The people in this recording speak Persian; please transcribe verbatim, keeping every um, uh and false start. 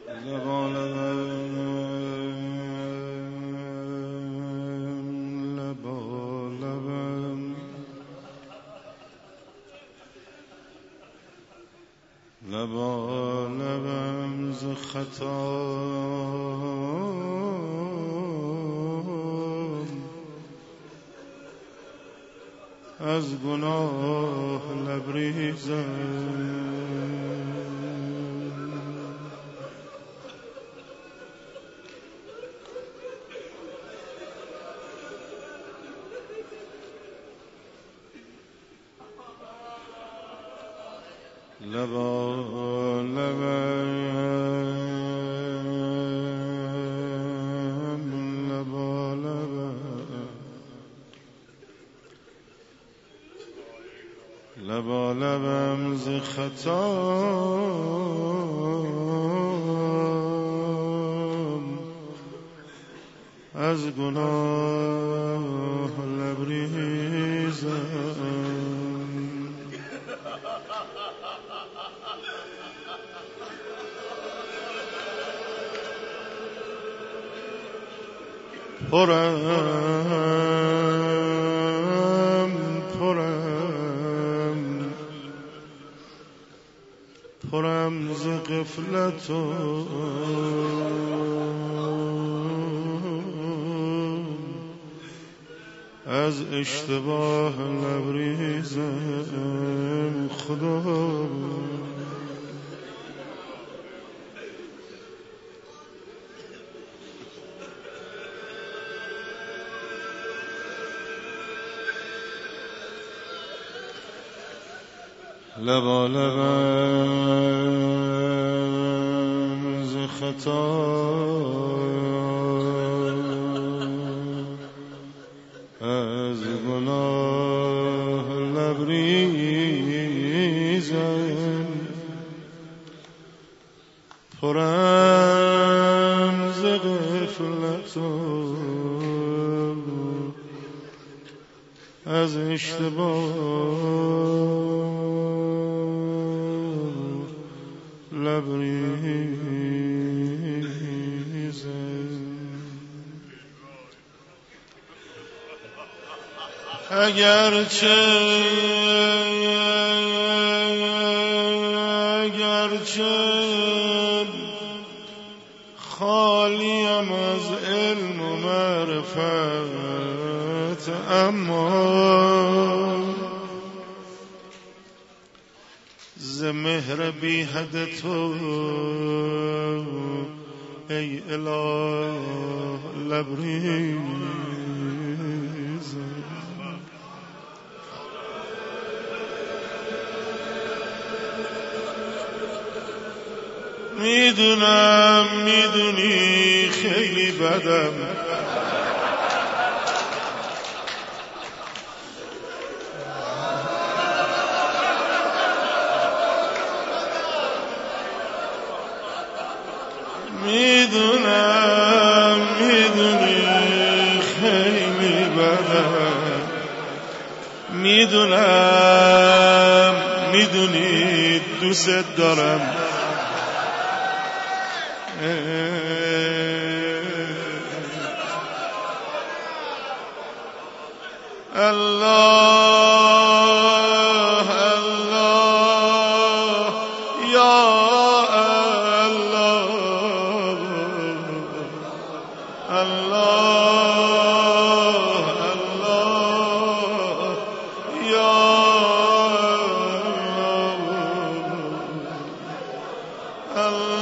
لبا لبم لبا لبم ز خطا از گناه لبریزم لبا لبم لبا لبم لبا لبم ز خطا از گناه لبریزم پرم پرم پرم ز غفلت و از اشتباه لبریزم خدا لبا لبم ز خطا از گناه لبریزم پرم ز غفلت از اشتباه لبریزم اگرچه اگرچه خالیم از علم و معرفت اما ز مهر بی حد تو ای اله لبریزم میدونم میدونی خیلی بدم میدونم میدونی خیلی بدم میدونم میدونی دوست دارم الله الله یا الله الله الله یا الله